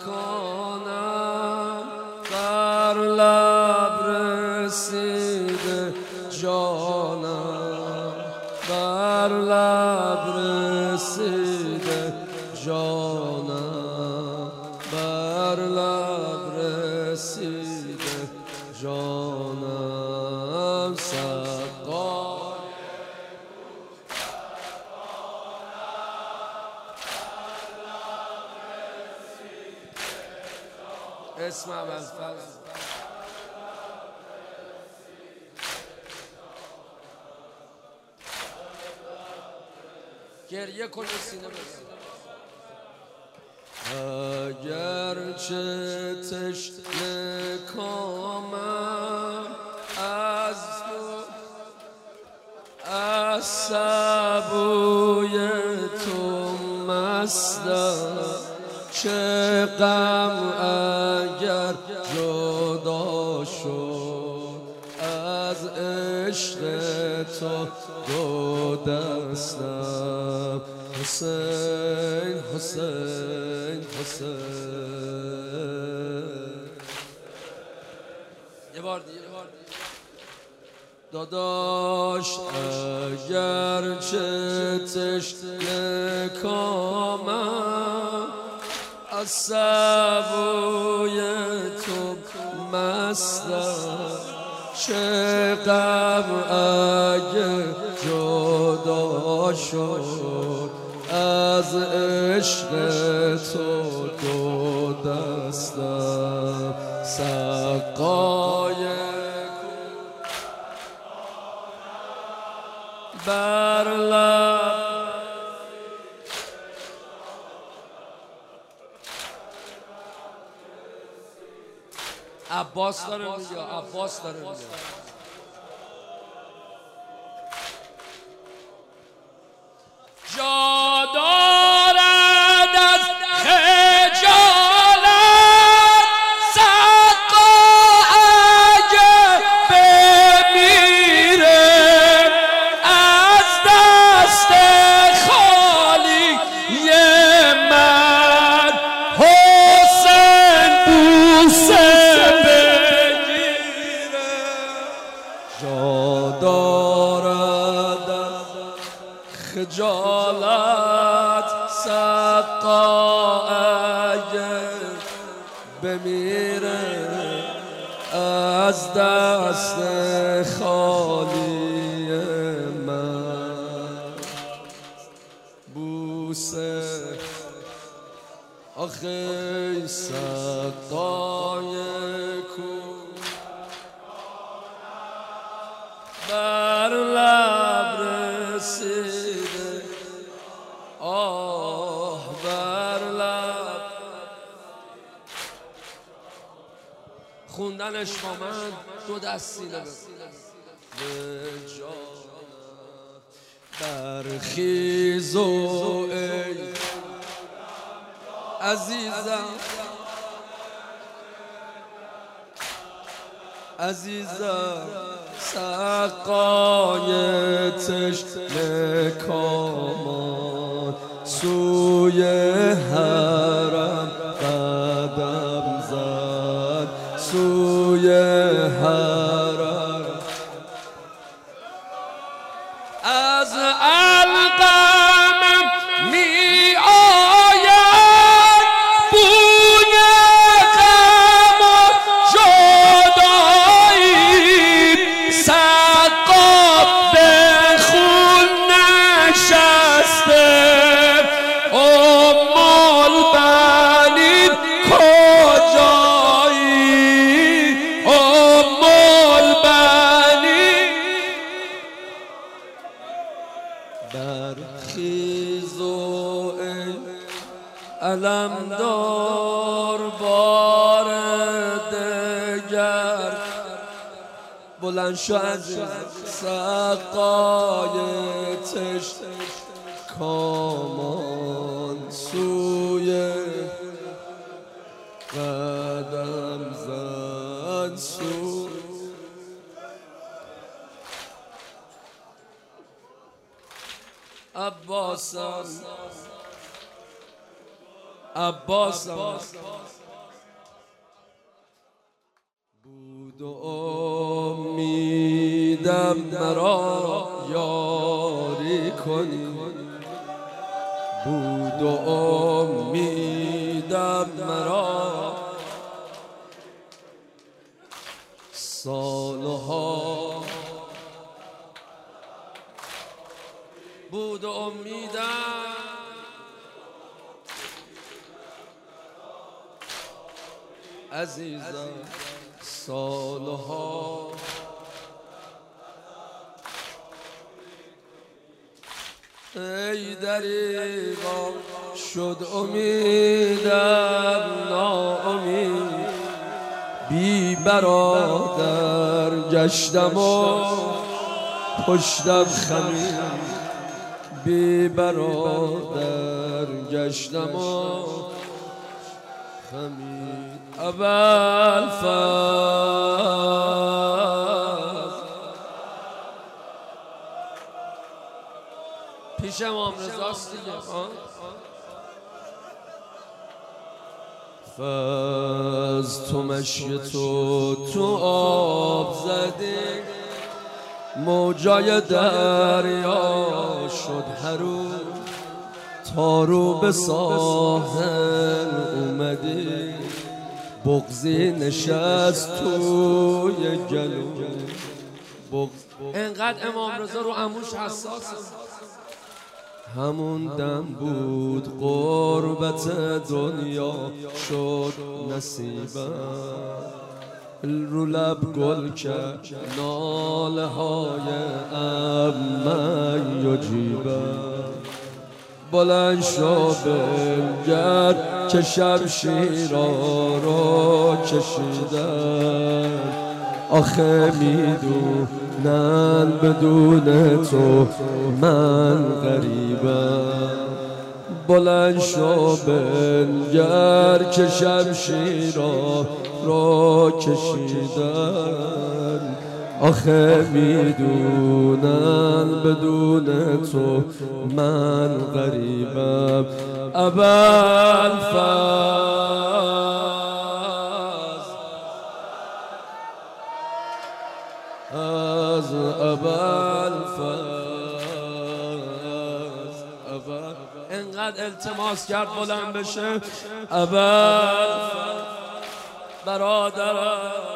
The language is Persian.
کنم بر لب رسیده جانم، بر لب رسیده جانم، بر لب رسیده جانم. سقای اسم ابوالفضل گریه کن سینه بزن. اگرچه تشنه کامم از سبوی تو مستم، چه غم اگر جدا شد از عشق تو دو دستم. حسین حسین حسین. یه بار دیگه داداش اگرچه تشنه کامم از سبوی تو مستم، چه غم اگه جدا شد از عشق تو دو دستم. سقای بر لب عباس داره میگه، عباس داره میگه. جا دارد از خجالت سقا اگه بمیره، از دست خالی من حسین بوسه بگیره. جا دارد از خجالت سقا اگه بمیره، از دست خالی من بوسه. آخه سقای کن بر لب رسیده، آه بر لب. خوندنش با من دو دست سینه به جانم. برخیز و ای عزیزم، عزیزم سقای تشنه کامان، سوی حرم قدم زد، سوی حرم. از القم می آید بوی غم و جدایی، سقا به خون نشسته، ام البنین کجایی، ام البنین. برخیز و ای علمدار بار دگر، بلند شو عزیز. سقای تشنه کامان، سوی قدم زد، سوی عباسم. عباس بود و امیدم مرا یاری کنی، بود و امیدم مرا سالها، بود و امیدم عزیزم سالها، ای دریغا شد امیدم ناامید، بی برادر گشتم و پشتم خمید، بی برادر گشتم و خمید. ابوالفضل پیش امام رضاست دیگه. فز تو مشی تو آب زدی، موجای دریا شد هرو، تا رو به ساحل اومدی، بغضی نشست توی گلو. انقدر امام رضا رو عموش حساسه. همون دم بود غربت دنیا شد نصیبم، رو لب گل کرد ناله های امن یجیبم. بلند شو بنگر که شمشیرا رو کشیدن، آخه میدونن بدون تو من غریبم. بلند شو بنگر که شمشیرا رو کشیدن، آخه میدونن بدون تو من غریبم. ابوالفضل از ابوالفضل انقدر التماس کرد بلند بشه. ابوالفضل برادرم